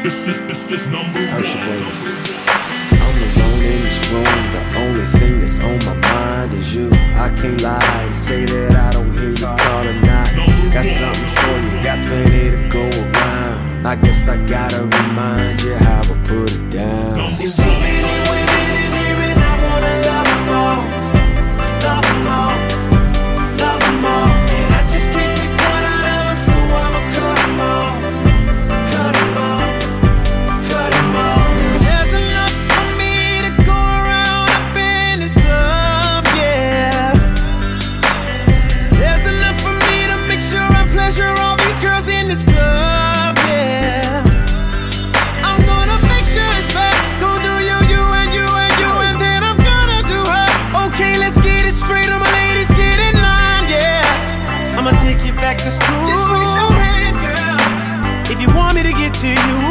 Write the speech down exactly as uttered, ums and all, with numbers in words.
This is, this is number one. Usher, baby. I'm alone in this room. The only thing that's on my mind is you. I can't lie and say that I don't hear you call or not. Got something for you, got plenty to go around. I guess I gotta remind you how I put it down.